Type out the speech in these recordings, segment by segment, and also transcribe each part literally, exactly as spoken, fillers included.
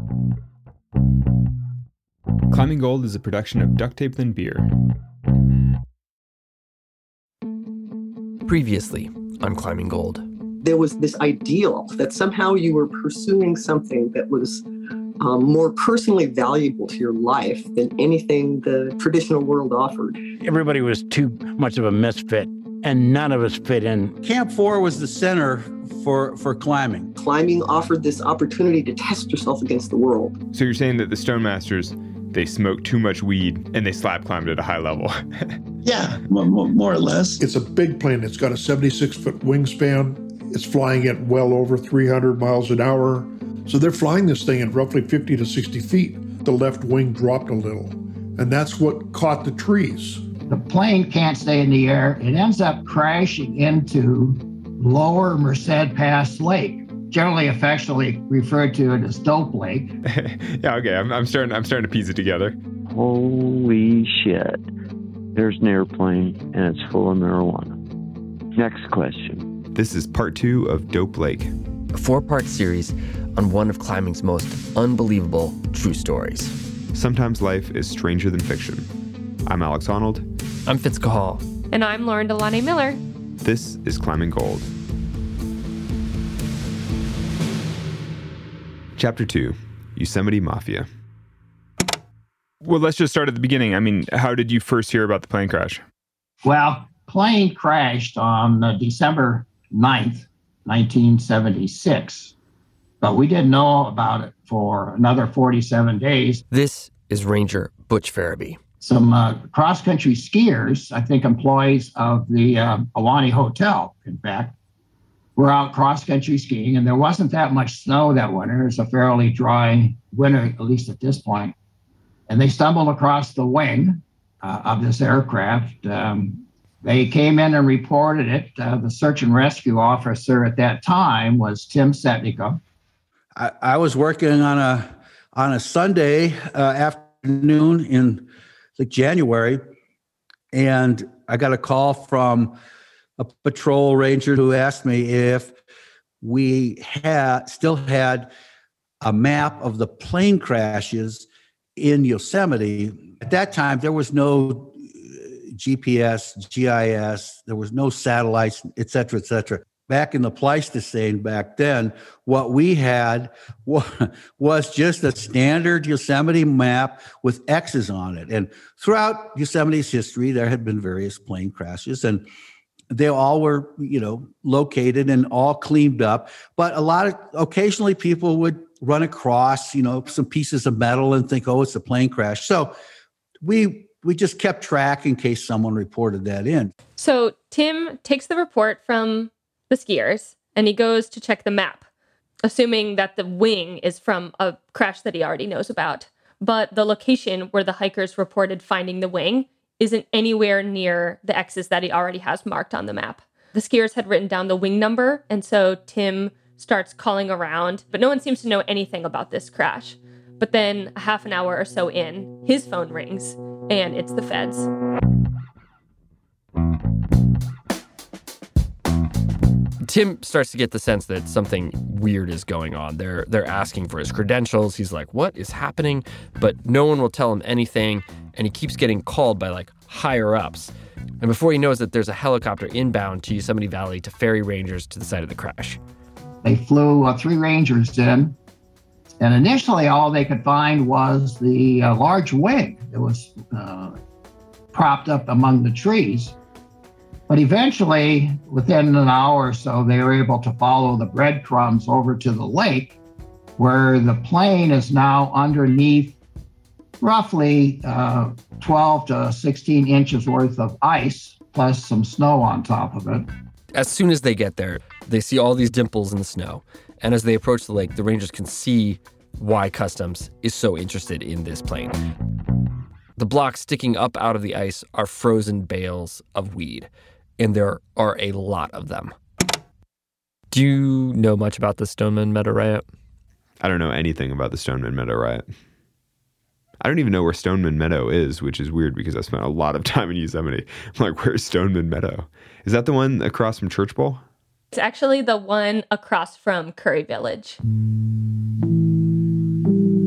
Climbing Gold is a production of Duct Tape Than Beer. Previously on Climbing Gold. There was this ideal that somehow you were pursuing something that was um, more personally valuable to your life than anything the traditional world offered. Everybody was too much of a misfit, and none of us fit in. Camp four was the center for, for climbing. Climbing offered this opportunity to test yourself against the world. So you're saying that the Stonemasters, they smoked too much weed and they slap climbed at a high level. Yeah, more, more or less. It's a big plane. It's got a seventy-six foot wingspan. It's flying at well over three hundred miles an hour. So they're flying this thing at roughly fifty to sixty feet. The left wing dropped a little, and that's what caught the trees. The plane can't stay in the air. It ends up crashing into Lower Merced Pass Lake, generally affectionately referred to it as Dope Lake. Yeah, okay, I'm, I'm starting. I'm starting to piece it together. Holy shit! There's an airplane and it's full of marijuana. Next question. This is part two of Dope Lake, A four-part series on one of climbing's most unbelievable true stories. Sometimes life is stranger than fiction. I'm Alex Honnold. I'm Fitz Cahall. And I'm Lauren Delaney Miller. This is Climbing Gold. Chapter two, Yosemite Mafia. Well, let's just start at the beginning. I mean, how did you first hear about the plane crash? Well, plane crashed on uh, December ninth, nineteen seventy-six, but we didn't know about it for another forty-seven days. This is Ranger Butch Farabee. Some uh, cross-country skiers, I think employees of the uh, Ahwahnee Hotel, in fact, were out cross-country skiing, and there wasn't that much snow that winter. It was a fairly dry winter, at least at this point. And they stumbled across the wing uh, of this aircraft. Um, they came in and reported it. Uh, the search and rescue officer at that time was Tim Setniko. I, I was working on a on a Sunday uh, afternoon in like January, and I got a call from a patrol ranger who asked me if we had still had a map of the plane crashes in Yosemite. At that time, there was no G P S, G I S, there was no satellites, et cetera, et cetera. Back in the Pleistocene back then, what we had was just a standard Yosemite map with X's on it. And throughout Yosemite's history, there had been various plane crashes, and they all were, you know, located and all cleaned up. But a lot of, occasionally people would run across, you know, some pieces of metal and think, oh, it's a plane crash. So we we just kept track in case someone reported that in. So Tim takes the report from the skiers and he goes to check the map, assuming that the wing is from a crash that he already knows about. But the location where the hikers reported finding the wing isn't anywhere near the X's that he already has marked on the map. The skiers had written down the wing number, and so Tim starts calling around, but no one seems to know anything about this crash. But then a half an hour or so in, his phone rings, and it's the feds. Tim starts to get the sense that something weird is going on. They're they're asking for his credentials. He's like, what is happening? But no one will tell him anything, and he keeps getting called by like higher ups. And before he knows it, there's a helicopter inbound to Yosemite Valley to ferry rangers to the site of the crash. They flew uh, three rangers in, and initially all they could find was the uh, large wing that was uh, propped up among the trees. But eventually, within an hour or so, they were able to follow the breadcrumbs over to the lake, where the plane is now underneath roughly uh, twelve to sixteen inches worth of ice, plus some snow on top of it. As soon as they get there, they see all these dimples in the snow. And as they approach the lake, the rangers can see why Customs is so interested in this plane. The blocks sticking up out of the ice are frozen bales of weed, and there are a lot of them. Do you know much about the Stoneman Meadow riot? I don't know anything about the Stoneman Meadow riot. I don't even know where Stoneman Meadow is, which is weird because I spent a lot of time in Yosemite. I'm like, where's Stoneman Meadow? Is that the one across from Church Bowl? It's actually the one across from Curry Village.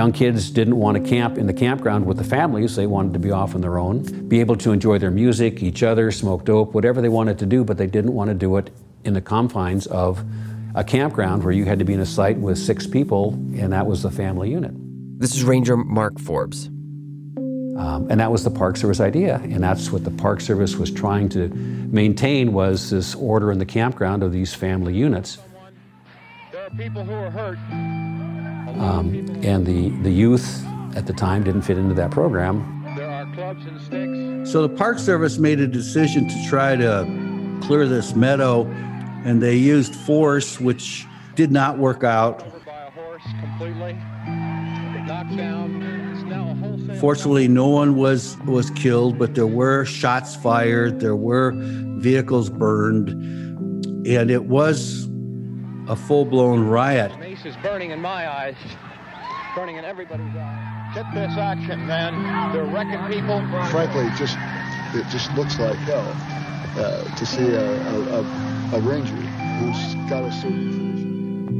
Young kids didn't want to camp in the campground with the families. They wanted to be off on their own, be able to enjoy their music, each other, smoke dope, whatever they wanted to do, but they didn't want to do it in the confines of a campground where you had to be in a site with six people, and that was the family unit. This is Ranger Mark Forbes. Um, and that was the Park Service idea, and that's what the Park Service was trying to maintain, was this order in the campground of these family units. There are people who are hurt. Um, and the, the youth at the time didn't fit into that program. There are clubs and sticks. So the Park Service made a decision to try to clear this meadow, and they used force, which did not work out. Over by a horse completely. Knocked down. It's now a wholesale. Fortunately, no one was, was killed, but there were shots fired, there were vehicles burned, and it was a full-blown riot. Mace is burning in my eyes, burning in everybody's eyes. Get this action, man. They're wrecking people. Frankly, just it just looks like hell uh, to see a, a, a, a ranger who's got a certain tradition.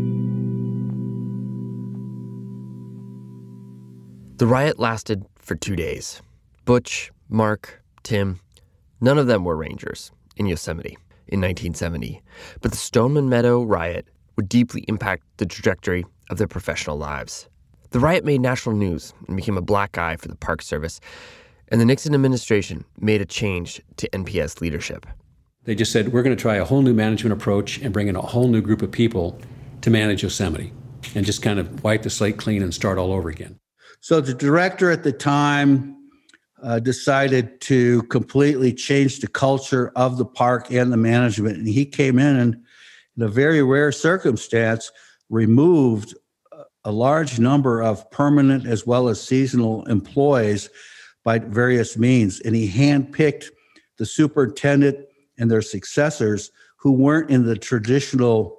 The riot lasted for two days. Butch, Mark, Tim, none of them were rangers in Yosemite in nineteen seventy, but the Stoneman Meadow riot would deeply impact the trajectory of their professional lives. The riot made national news and became a black eye for the Park Service, and the Nixon administration made a change to N P S leadership. They just said, we're going to try a whole new management approach and bring in a whole new group of people to manage Yosemite, and just kind of wipe the slate clean and start all over again. So the director at the time uh, decided to completely change the culture of the park and the management. And he came in and, in a very rare circumstance, removed a large number of permanent as well as seasonal employees by various means. And he handpicked the superintendent and their successors who weren't in the traditional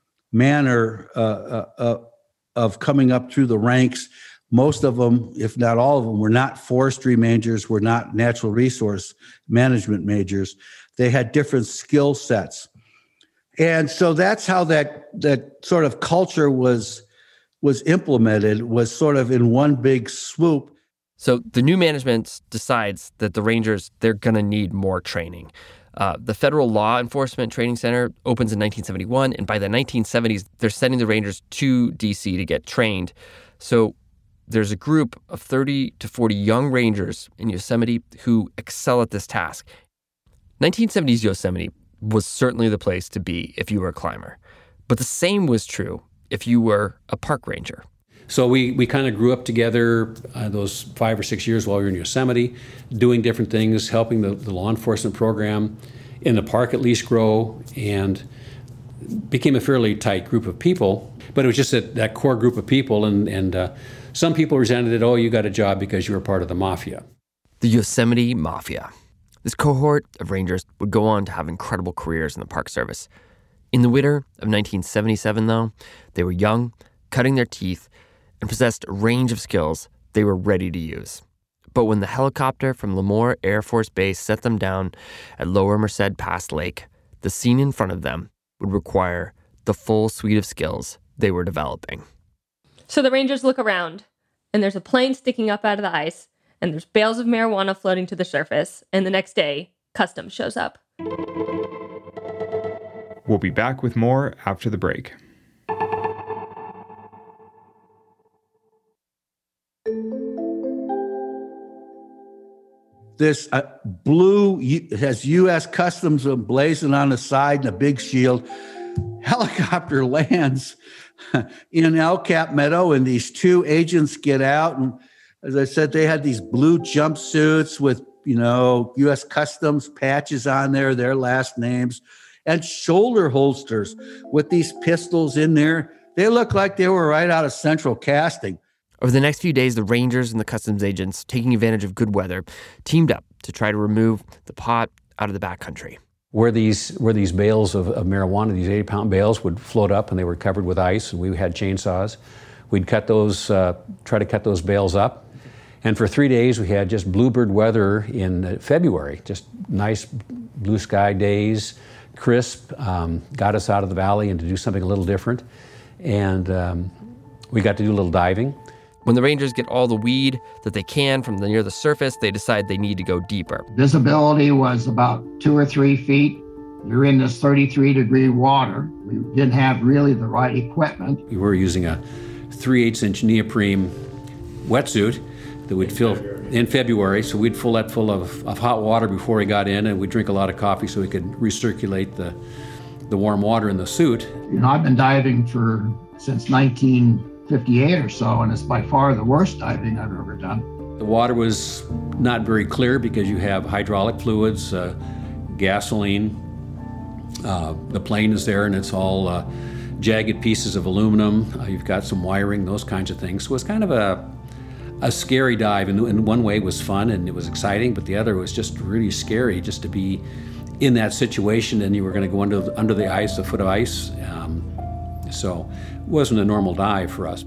manner uh, uh, uh, of coming up through the ranks. Most of them, if not all of them, were not forestry majors, were not natural resource management majors. They had different skill sets. And so that's how that that sort of culture was was implemented, was sort of in one big swoop. So the new management decides that the Rangers, they're going to need more training. Uh, the Federal Law Enforcement Training Center opens in nineteen seventy-one, and by the nineteen seventies, they're sending the Rangers to D C to get trained. So there's a group of thirty to forty young Rangers in Yosemite who excel at this task. nineteen seventies Yosemite was certainly the place to be if you were a climber. But the same was true if you were a park ranger. So we, we kind of grew up together uh, those five or six years while we were in Yosemite, doing different things, helping the, the law enforcement program in the park at least grow, and became a fairly tight group of people. But it was just that, that core group of people, and, and uh, some people resented it. Oh, you got a job because you were part of the mafia. The Yosemite Mafia. This cohort of Rangers would go on to have incredible careers in the Park Service. In the winter of nineteen seventy-seven, though, they were young, cutting their teeth, and possessed a range of skills they were ready to use. But when the helicopter from Lemoore Air Force Base set them down at Lower Merced Pass Lake, the scene in front of them would require the full suite of skills they were developing. So the Rangers look around, and there's a plane sticking up out of the ice, and there's bales of marijuana floating to the surface, and the next day, Customs shows up. We'll be back with more after the break. This uh, blue it has U S Customs emblazoned on the side and a big shield. Helicopter lands in El Cap Meadow, and these two agents get out. And as I said, they had these blue jumpsuits with, you know, U S Customs patches on there, their last names, and shoulder holsters with these pistols in there. They look like they were right out of Central Casting. Over the next few days, the Rangers and the Customs agents, taking advantage of good weather, teamed up to try to remove the pot out of the backcountry. Where these where these bales of, of marijuana, these eighty-pound bales, would float up, and they were covered with ice, and we had chainsaws. We'd cut those, uh, try to cut those bales up. And for three days, we had just bluebird weather in February, just nice blue sky days, crisp, um, got us out of the valley and to do something a little different. And um, we got to do a little diving. When the Rangers get all the weed that they can from the, near the surface, they decide they need to go deeper. Visibility was about two or three feet. You're in this thirty-three degree water. We didn't have really the right equipment. We were using a three eighths inch neoprene wetsuit that we'd fill in February. So we'd fill that full of, of hot water before we got in, and we'd drink a lot of coffee so we could recirculate the, the warm water in the suit. You know, I've been diving for since nineteen fifty-eight or so, and it's by far the worst diving I've ever done. The water was not very clear because you have hydraulic fluids, uh, gasoline. Uh, the plane is there, and it's all uh, jagged pieces of aluminum. Uh, you've got some wiring, those kinds of things. So it's kind of a a scary dive. And in one way it was fun and it was exciting, but the other was just really scary just to be in that situation, and you were going to go under, under the ice, a foot of ice. Um, so it wasn't a normal dive for us.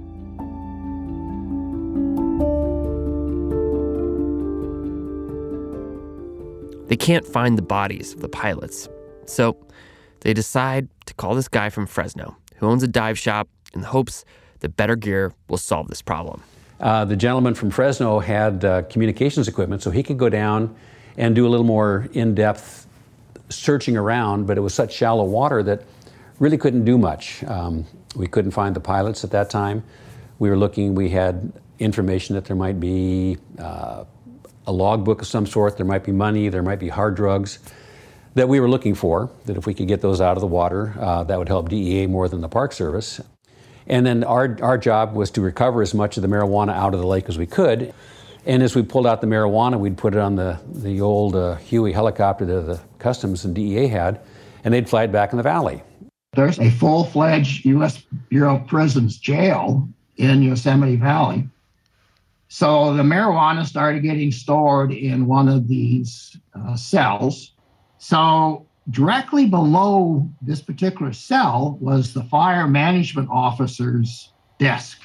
They can't find the bodies of the pilots. So they decide to call this guy from Fresno who owns a dive shop in the hopes that better gear will solve this problem. Uh, the gentleman from Fresno had uh, communications equipment, so he could go down and do a little more in-depth searching around, but it was such shallow water that really couldn't do much. Um, we couldn't find the pilots at that time. We were looking, we had information that there might be uh, a logbook of some sort, there might be money, there might be hard drugs that we were looking for, that if we could get those out of the water, uh, that would help D E A more than the Park Service. And then our, our job was to recover as much of the marijuana out of the lake as we could. And as we pulled out the marijuana, we'd put it on the, the old uh, Huey helicopter that the Customs and D E A had, and they'd fly it back in the valley. There's a full-fledged U S Bureau of Prisons jail in Yosemite Valley. So the marijuana started getting stored in one of these uh, cells. So directly below this particular cell was the fire management officer's desk.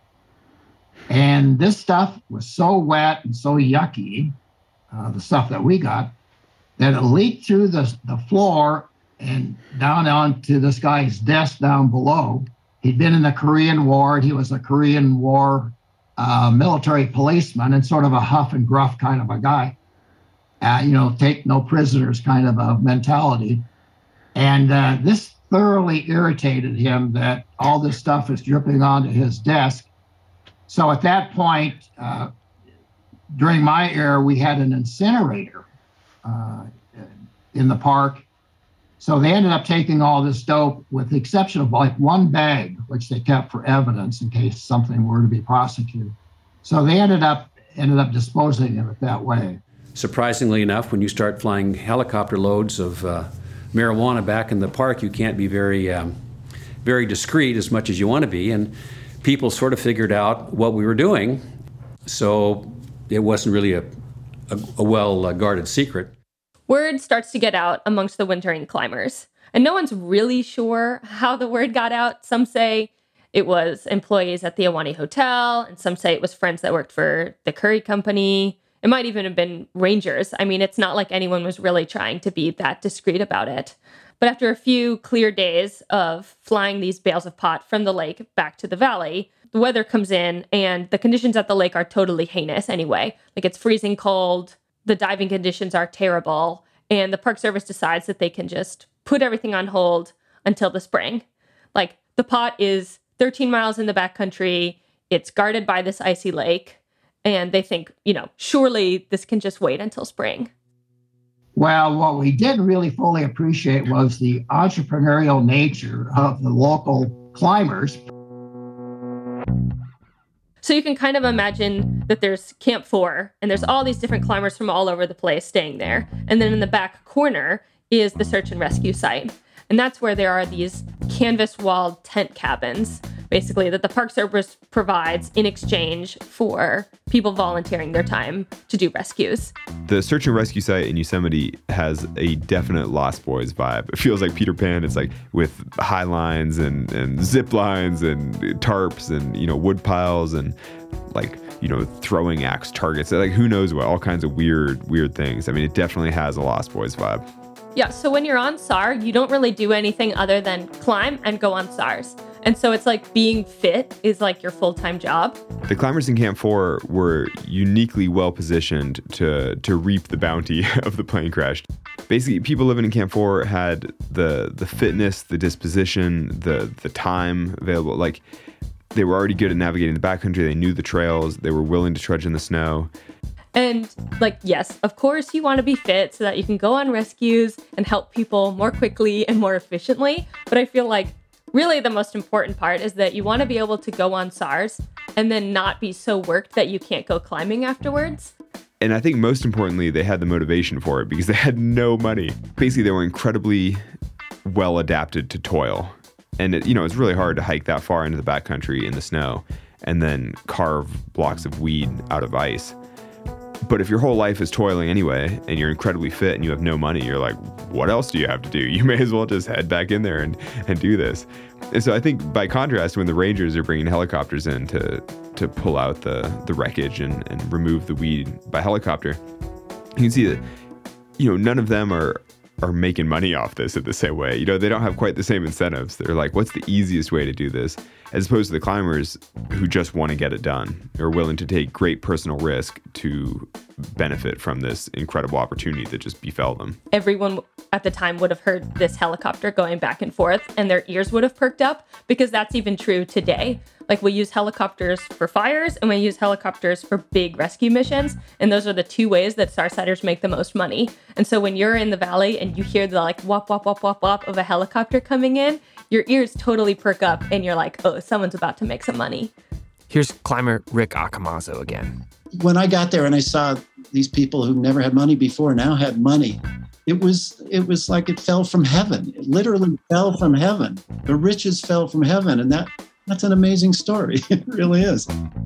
And this stuff was so wet and so yucky, uh, the stuff that we got, that it leaked through the, the floor and down onto this guy's desk down below. He'd been in the Korean War. He was a Korean War uh, military policeman and sort of a huff and gruff kind of a guy. Uh, you know, take no prisoners kind of a mentality. And uh, this thoroughly irritated him that all this stuff is dripping onto his desk. So at that point, uh, during my era, we had an incinerator uh, in the park. So they ended up taking all this dope with the exception of like one bag, which they kept for evidence in case something were to be prosecuted. So they ended up ended up disposing of it that way. Surprisingly enough, when you start flying helicopter loads of uh, marijuana back in the park, you can't be very, um, very discreet as much as you want to be. And people sort of figured out what we were doing. So it wasn't really a, a, a well-guarded secret. Word starts to get out amongst the wintering climbers. And no one's really sure how the word got out. Some say it was employees at the Ahwahnee Hotel, and some say it was friends that worked for the Curry Company. It might even have been rangers. I mean, it's not like anyone was really trying to be that discreet about it. But after a few clear days of flying these bales of pot from the lake back to the valley, the weather comes in and the conditions at the lake are totally heinous anyway. Like it's freezing cold, the diving conditions are terrible, and the Park Service decides that they can just put everything on hold until the spring. Like the pot is thirteen miles in the backcountry, it's guarded by this icy lake, and they think, you know, surely this can just wait until spring. Well, what we didn't really fully appreciate was the entrepreneurial nature of the local climbers. So you can kind of imagine that there's Camp Four, and there's all these different climbers from all over the place staying there. And then in the back corner is the search and rescue site. And that's where there are these canvas-walled tent cabins, basically, that the Park Service provides in exchange for people volunteering their time to do rescues. The search and rescue site in Yosemite has a definite Lost Boys vibe. It feels like Peter Pan. It's like with high lines and, and zip lines and tarps and, you know, wood piles and like, you know, throwing axe targets. Like who knows what, all kinds of weird, weird things. I mean, it definitely has a Lost Boys vibe. Yeah, so when you're on S A R, you don't really do anything other than climb and go on S A Rs. And so it's like being fit is like your full-time job. The climbers in Camp four were uniquely well positioned to to reap the bounty of the plane crash. Basically, people living in Camp four had the the fitness, the disposition, the the time available. Like, they were already good at navigating the backcountry. They knew the trails. They were willing to trudge in the snow. And like, yes, of course you want to be fit so that you can go on rescues and help people more quickly and more efficiently. But I feel like really the most important part is that you want to be able to go on S A R S and then not be so worked that you can't go climbing afterwards. And I think most importantly, they had the motivation for it because they had no money. Basically, they were incredibly well adapted to toil. And it, you know, it's really hard to hike that far into the backcountry in the snow and then carve blocks of weed out of ice. But if your whole life is toiling anyway, and you're incredibly fit and you have no money, you're like, what else do you have to do? You may as well just head back in there and, and do this. And so I think by contrast, when the Rangers are bringing helicopters in to to pull out the, the wreckage and, and remove the weed by helicopter, you can see that, you know, none of them are are making money off this in the same way. You know, they don't have quite the same incentives. They're like, what's the easiest way to do this? As opposed to the climbers who just want to get it done, are willing to take great personal risk to benefit from this incredible opportunity that just befell them. Everyone at the time would have heard this helicopter going back and forth and their ears would have perked up, because that's even true today. Like, we use helicopters for fires and we use helicopters for big rescue missions. And those are the two ways that StarSiders make the most money. And so when you're in the valley and you hear the like wop, wop, wop, wop, wop of a helicopter coming in, your ears totally perk up and you're like, oh, someone's about to make some money. Here's climber Rick Accomazzo again. When I got there and I saw these people who never had money before now had money, it was it was like it fell from heaven. It literally fell from heaven. The riches fell from heaven, and that that's an amazing story. It really is.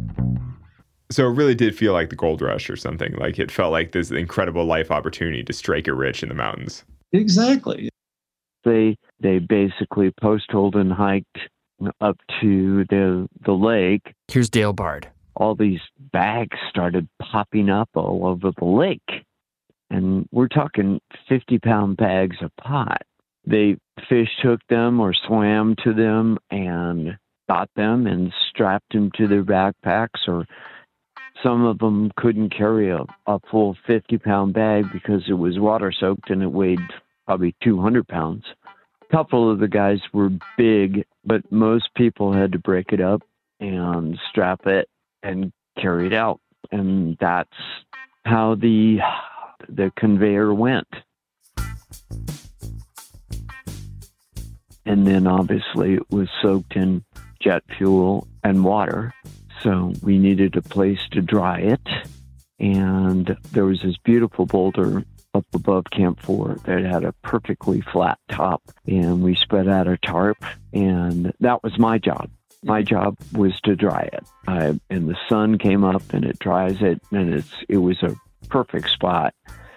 So it really did feel like the gold rush or something. Like, it felt like this incredible life opportunity to strike it rich in the mountains. Exactly. They they basically post-holed and hiked up to the the lake. Here's Dale Bard. All these bags started popping up all over the lake. And we're talking fifty-pound bags a pot. They fish hooked them or swam to them and got them and strapped them to their backpacks. Or some of them couldn't carry a, a full fifty-pound bag because it was water-soaked and it weighed probably two hundred pounds. A couple of the guys were big, but most people had to break it up and strap it and carry it out. And that's how the the conveyor went. And then obviously it was soaked in jet fuel and water. So we needed a place to dry it. And there was this beautiful boulder up above Camp four that had a perfectly flat top. And we spread out a tarp, and that was my job. My job was to dry it. I, and the sun came up and it dries it, and it's it was a perfect spot.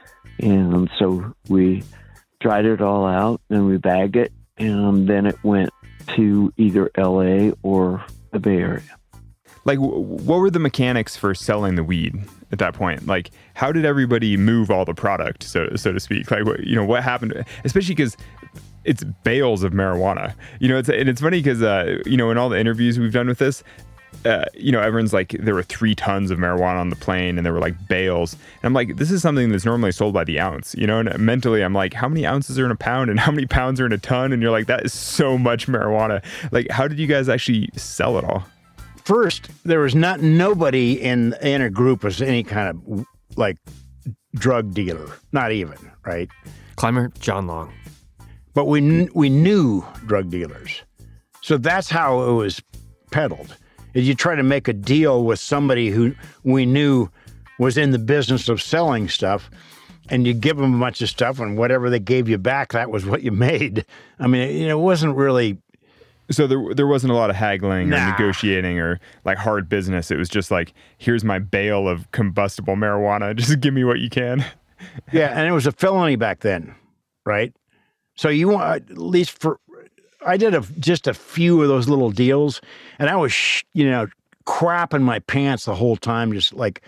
And so we dried it all out and we bagged it, and then it went to either L A or the Bay Area. Like, what were the mechanics for selling the weed at that point? Like, how did everybody move all the product, so so to speak? Like, what, you know, what happened? Especially because it's bales of marijuana. You know, it's and it's funny because uh, you know, in all the interviews we've done with this, uh, you know, everyone's like, there were three tons of marijuana on the plane, and there were like bales. And I'm like, this is something that's normally sold by the ounce. You know, and mentally, I'm like, how many ounces are in a pound, and how many pounds are in a ton? And you're like, that is so much marijuana. Like, how did you guys actually sell it all? First, there was not nobody in in a group was any kind of like drug dealer, not even, right? Climber John Long. But we kn- we knew drug dealers, so that's how it was peddled. Is you try to make a deal with somebody who we knew was in the business of selling stuff, and you give them a bunch of stuff, and whatever they gave you back, that was what you made. I mean, you know, it wasn't really. So there there wasn't a lot of haggling nah. or negotiating or like hard business. It was just like, here's my bale of combustible marijuana. Just give me what you can. Yeah, and it was a felony back then, right? So you want, at least for, I did a, just a few of those little deals, and I was, sh- you know, crapping my pants the whole time, just like,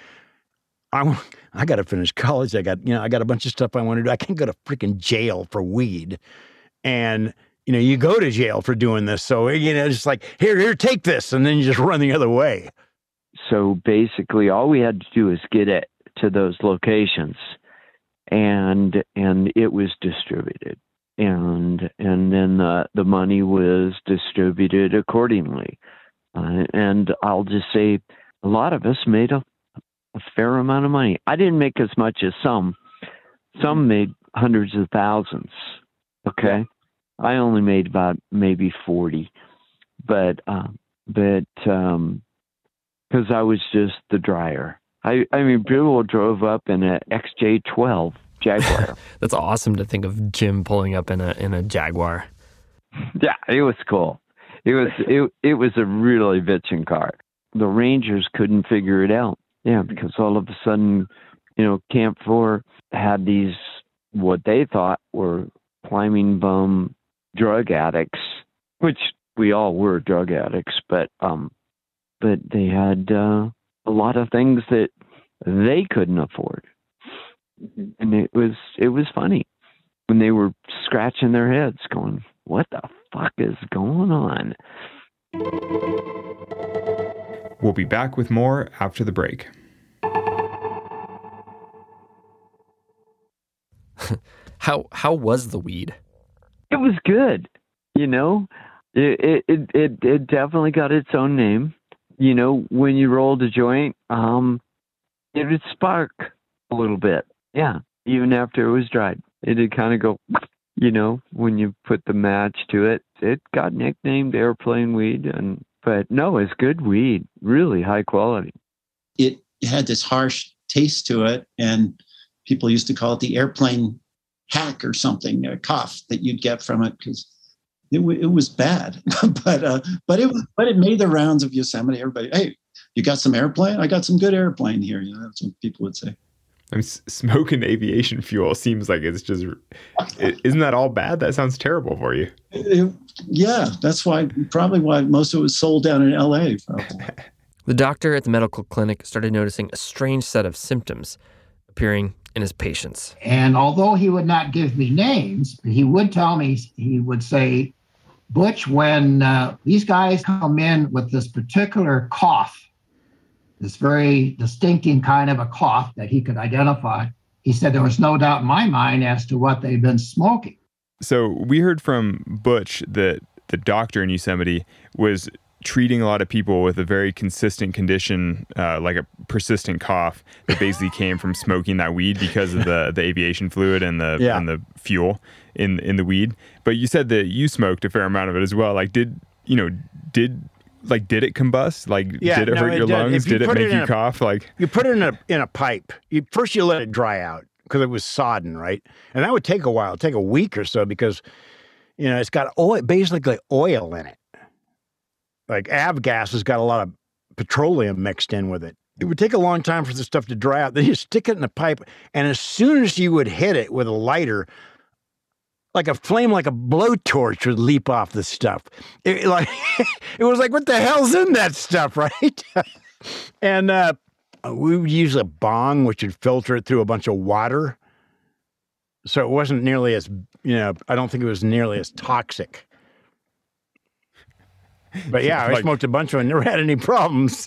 I, I got to finish college. I got, you know, I got a bunch of stuff I want to do. I can't go to freaking jail for weed. And you know, you go to jail for doing this. So, you know, it's like, here, here, take this. And then you just run the other way. So basically all we had to do is get it to those locations, and and it was distributed. And and then the, the money was distributed accordingly. Uh, and I'll just say a lot of us made a, a fair amount of money. I didn't make as much as some. Some made hundreds of thousands. Okay. I only made about maybe forty. But, uh, but, um, because I was just the dryer. I, I mean, Bill drove up in an X J twelve Jaguar. That's awesome to think of Jim pulling up in a in a Jaguar. Yeah, it was cool. It was it it was a really bitchin' car. The Rangers couldn't figure it out. Yeah, because all of a sudden, you know, Camp Four had these what they thought were climbing bum drug addicts, which we all were drug addicts, but um, but they had uh, a lot of things that they couldn't afford. And it was it was funny when they were scratching their heads going, what the fuck is going on? We'll be back with more after the break. how how was the weed? It was good. You know, it it it, it definitely got its own name. You know, when you rolled a joint, um, it would spark a little bit. Yeah, even after it was dried, it'd kind of go, you know, when you put the match to it. It got nicknamed airplane weed, and but no, it's good weed, really high quality. It had this harsh taste to it, and people used to call it the airplane hack or something, a cough that you'd get from it because it, w- it was bad. but uh, but it was, but it made the rounds of Yosemite. Everybody, hey, you got some airplane? I got some good airplane here. You know, that's what people would say. I mean, smoking aviation fuel seems like it's just, isn't that all bad? That sounds terrible for you. It, yeah, that's why, probably why most of it was sold down in L A. The doctor at the medical clinic started noticing a strange set of symptoms appearing in his patients. And although he would not give me names, he would tell me, he would say, Butch, when uh, these guys come in with this particular cough, this very distinctive kind of a cough that he could identify, he said there was no doubt in my mind as to what they'd been smoking. So we heard from Butch that the doctor in Yosemite was treating a lot of people with a very consistent condition, uh, like a persistent cough that basically came from smoking that weed because of the, the aviation fluid and the yeah. and the fuel in in the weed. But you said that you smoked a fair amount of it as well. Like, did you know? Did Like, did it combust? Like, yeah, did it no, hurt it your did. lungs? You did it make it you a, cough? Like, you put it in a in a pipe. You, first, you let it dry out because it was sodden, right? And that would take a while, it'd take a week or so because, you know, it's got oil, basically oil in it. Like avgas has got a lot of petroleum mixed in with it. It would take a long time for the stuff to dry out. Then you stick it in the pipe, and as soon as you would hit it with a lighter, like a flame, like a blowtorch would leap off the stuff. It, like it was like, what the hell's in that stuff, right? and uh, we would use a bong, which would filter it through a bunch of water. So it wasn't nearly as, you know, I don't think it was nearly as toxic. But yeah, I like, smoked a bunch of them and never had any problems.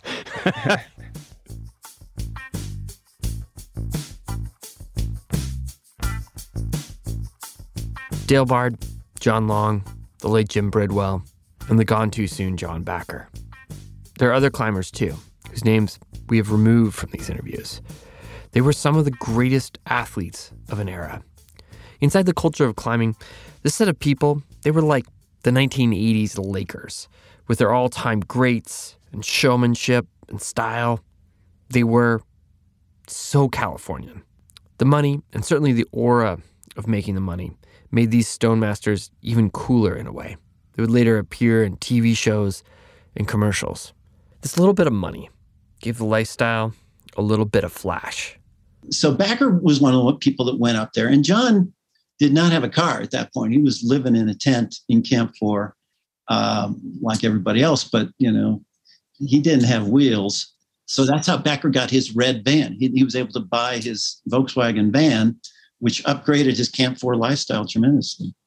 Dale Bard, John Long, the late Jim Bridwell, and the gone too soon John Backer. There are other climbers too, whose names we have removed from these interviews. They were some of the greatest athletes of an era. Inside the culture of climbing, this set of people, they were like the nineteen eighties Lakers, with their all-time greats and showmanship and style. They were so Californian. The money, and certainly the aura of making the money, made these stone masters even cooler in a way. They would later appear in T V shows and commercials. This little bit of money gave the lifestyle a little bit of flash. So Backer was one of the people that went up there, and John did not have a car at that point. He was living in a tent in Camp Four, um, like everybody else, but you know, he didn't have wheels. So that's how Backer got his red van. He, he was able to buy his Volkswagen van, which upgraded his Camp Four lifestyle tremendously.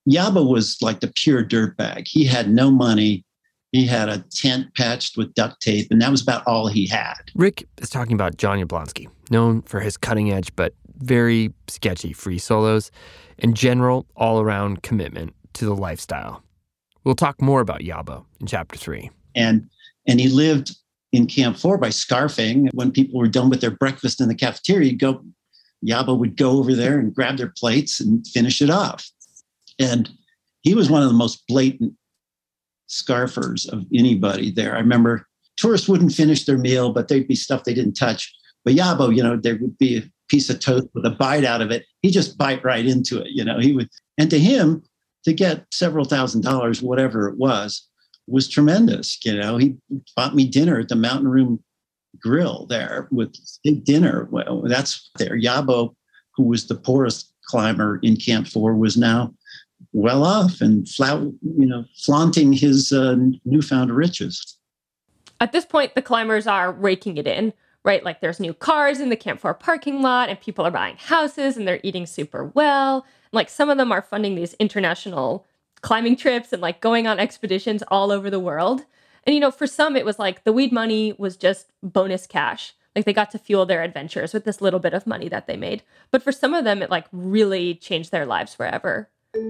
Yaba was like the pure dirtbag. He had no money. He had a tent patched with duct tape, and that was about all he had. Rick is talking about John Yablonsky, known for his cutting-edge but very sketchy free solos and general all-around commitment to the lifestyle. We'll talk more about Yabo in chapter three. And and he lived in Camp Four by scarfing. When people were done with their breakfast in the cafeteria, you'd go, Yabo would go over there and grab their plates and finish it off. And he was one of the most blatant scarfers of anybody there. I remember tourists wouldn't finish their meal, but there'd be stuff they didn't touch. But Yabo, you know, there would be a piece of toast with a bite out of it. He'd just bite right into it. You know, he would, and to him, to get several thousand dollars, whatever it was, was tremendous. You know, he bought me dinner at the Mountain Room Grill there with big dinner. Well, that's there. Yabo, who was the poorest climber in Camp Four, was now well off and fla- you know, flaunting his uh, newfound riches. At this point, the climbers are raking it in, right? Like there's new cars in the Camp Four parking lot and people are buying houses and they're eating super well. Like some of them are funding these international climbing trips and like going on expeditions all over the world. And, you know, for some, it was like the weed money was just bonus cash. Like they got to fuel their adventures with this little bit of money that they made. But for some of them, it like really changed their lives forever.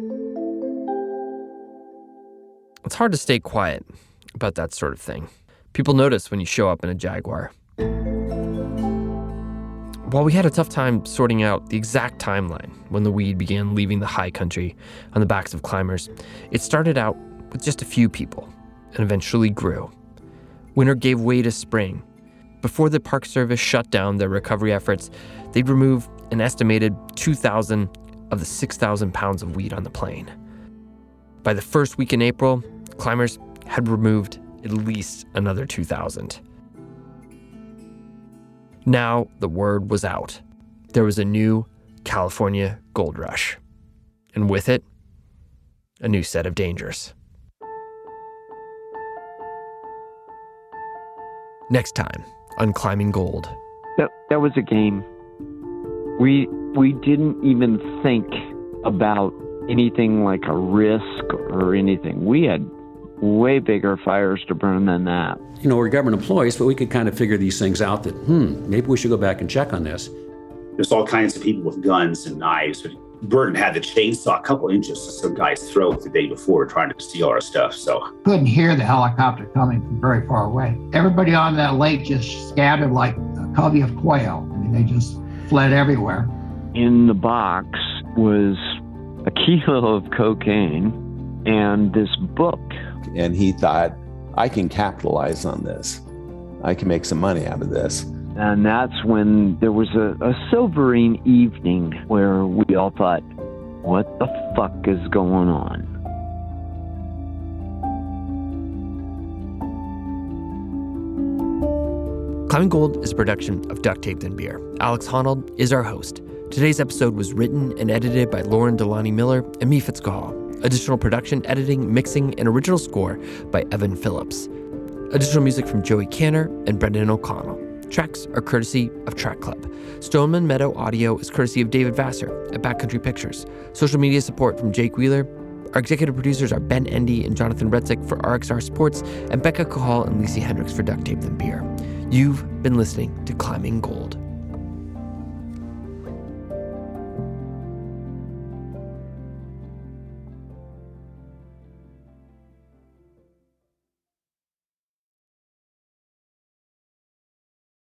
It's hard to stay quiet about that sort of thing. People notice when you show up in a Jaguar. While we had a tough time sorting out the exact timeline when the weed began leaving the high country on the backs of climbers, it started out with just a few people and eventually grew. Winter gave way to spring. Before the Park Service shut down their recovery efforts, they'd remove an estimated two thousand of the six thousand pounds of weed on the plane. By the first week in April, climbers had removed at least another two thousand. Now the word was out. There was a new California gold rush. And with it, a new set of dangers. Next time on Climbing Gold. That, that was a game. We we didn't even think about anything like a risk or anything. We had way bigger fires to burn than that. You know, we're government employees, but we could kind of figure these things out that, hmm, maybe we should go back and check on this. There's all kinds of people with guns and knives. Burton had the chainsaw a couple inches to some guy's throat the day before trying to steal our stuff, so. Couldn't hear the helicopter coming from very far away. Everybody on that lake just scattered like a covey of quail. I mean, they just fled everywhere. In the box was a kilo of cocaine and this book. And he thought, I can capitalize on this. I can make some money out of this. And that's when there was a, a silvering evening where we all thought, what the fuck is going on? Climbing Gold is a production of Duct Tape and Beer. Alex Honnold is our host. Today's episode was written and edited by Lauren Delani Miller and me, Fitz Cahall. Additional production, editing, mixing, and original score by Evan Phillips. Additional music from Joey Canner and Brendan O'Connell. Tracks are courtesy of Track Club. Stoneman Meadow Audio is courtesy of David Vassar at Backcountry Pictures. Social media support from Jake Wheeler. Our executive producers are Ben Endy and Jonathan Redzik for R X R Sports, and Becca Cahall and Lisa Hendricks for Duct Tape and Beer. You've been listening to Climbing Gold.